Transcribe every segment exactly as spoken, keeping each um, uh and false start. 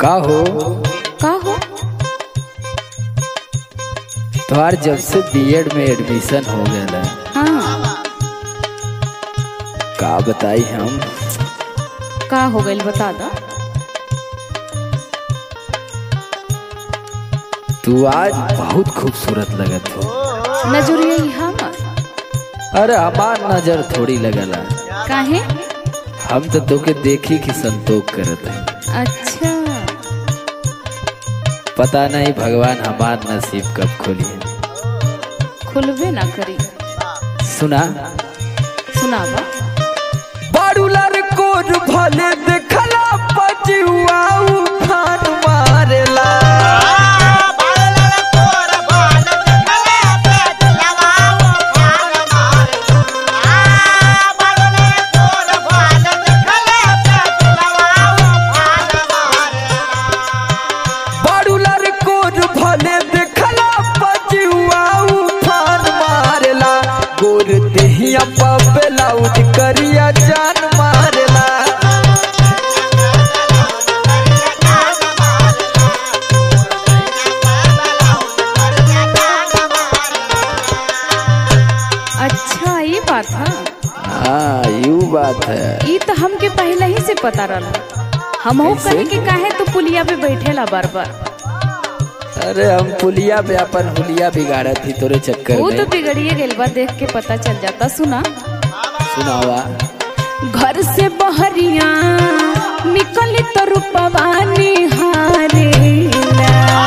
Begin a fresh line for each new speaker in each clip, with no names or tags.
का हो
का हो?
तुम्हार जब से बीएड में एडमिशन हो गया
हाँ,
का बताई हम।
का हो गइल बता दा।
तू आज बहुत खूबसूरत लगत हो।
नजरिया हमर
अरे हमार नजर थोड़ी लगला,
काहे?
हम तो तोके देखी कि संतोष करत है।
अच्छा,
पता नहीं भगवान हमार नसीब कब खोली है।
खुलबे ना करी।
सुना
सुनावा।
बारूलर कोर भले देखला पजुआ उफान मारेला। बारूलर कोर भले देखला पजुआ उफान मारेला। गोर देहिया पबलाउज करिया जान मारेला।
अच्छा ये बात है।
हाँ यू बात है।
ये तो हमके पहले ही से पता रहा। हम हो
कैसे?
कहे के काहे तू पुलिया पे बैठेला बार बार।
अरे हम पुलिया पे अपन हुलिया बिगाड़ा थी तोरे चक्कर
वो
में।
तो बिगड़िए गेल बा, देख के पता चल जाता। सुना।
सुनावा।
घर से बहरिया निकली तो रूपवा निहारेला।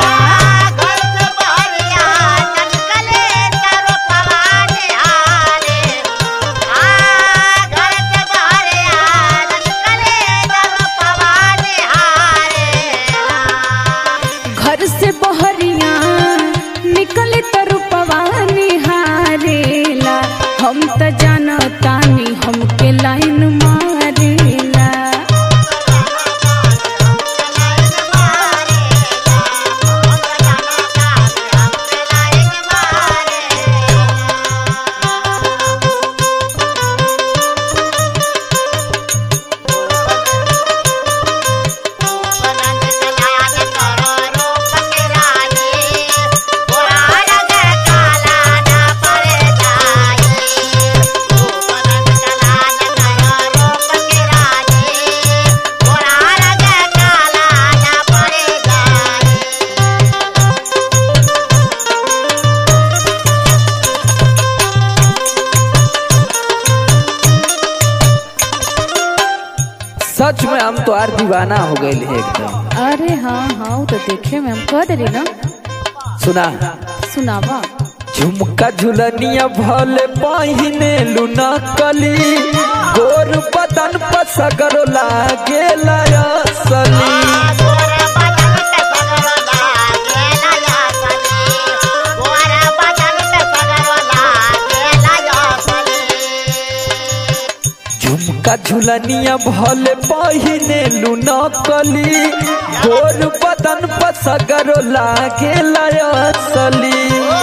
घर से बहरिया निकले तो रूपवा निहारेला। हम तो जानतानी हमके लाइन मारेला।
सच में हम तो आर दीवाना हो गए एकदम।
अरे हाँ हाँ, वो तो देखे में हम कह दे ना।
सुना।
सुनावा।
झुमका झुलनिया भले पहिने लुना कली। गोर बदन पर सगरो लागे असली। झुमका झुलनिया भले पहिने लुना कली। गोर बदन पर सगरो लागे असली।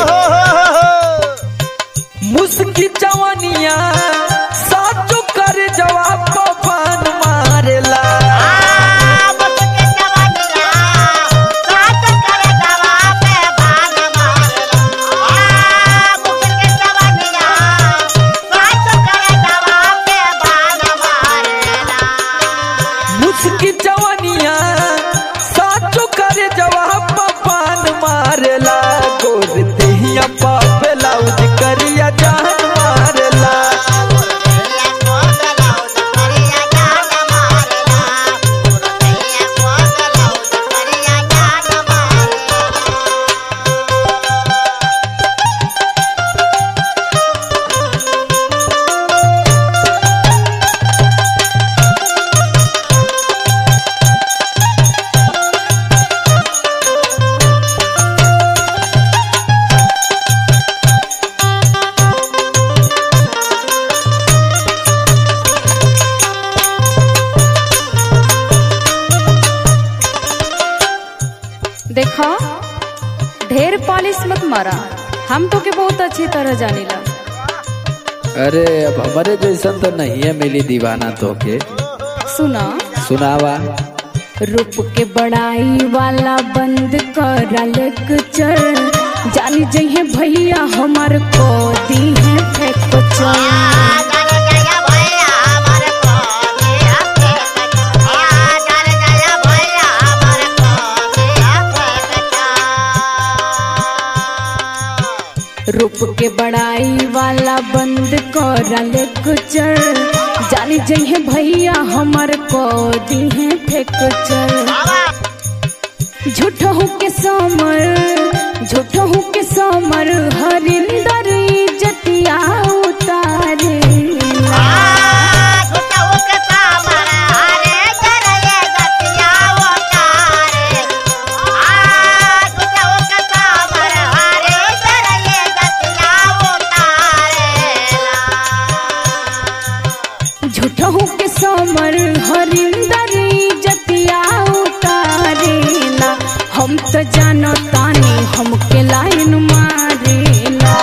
मुस्की जवानिया साचो कर जवाब पान मारेला। मुस्की जवानिया साचो कर जवाब पान मारेला। गोर देहिया पबलाउज करिया जान मारेला।
देखा, ढेर पॉलिश मत मारा। हम तो के बहुत अच्छी तरह जानीला।
अरे अब हमारे जैसन तो नहीं है मिली दीवाना तो के।
सुना।
सुनावा।
रूप के बड़ाई वाला बंद कर लेक्चर, जानी जइहे भैया हमार को दी है फेक्चर। रूप के बड़ाई वाला बंद कर लेक्चर, जानी जइहे भैया हमार को दी है फेक्चर। झूठहू के समर झूठहू के समर हरिंदर इज्जतिया उतारे झूठहू के समर हरिंदर इज्जतिया उतारेला। हम तो जानो तानी हमके लाइन मारेला।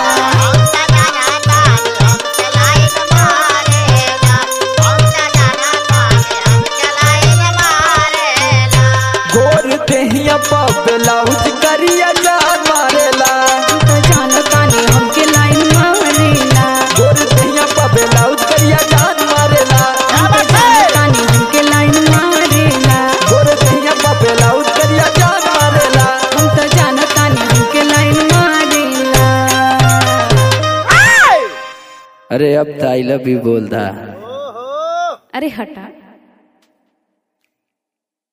गोर देहिया पा ब्लाउज करिया जान मारेला।
हम तो जानो तानी हमके लाइन मारेला।
गोर देहिया पा ब्लाउज करिया जान मारेला।
हम तो जानो तानी हमके लाइन मारेला।
गोर देहिया पा ब्लाउज करिया जान मारेला।
हम तो जानो तानी हमके लाइन मारेला।
अरे अब तो आई लव यू बोल दा।
अरे हटा।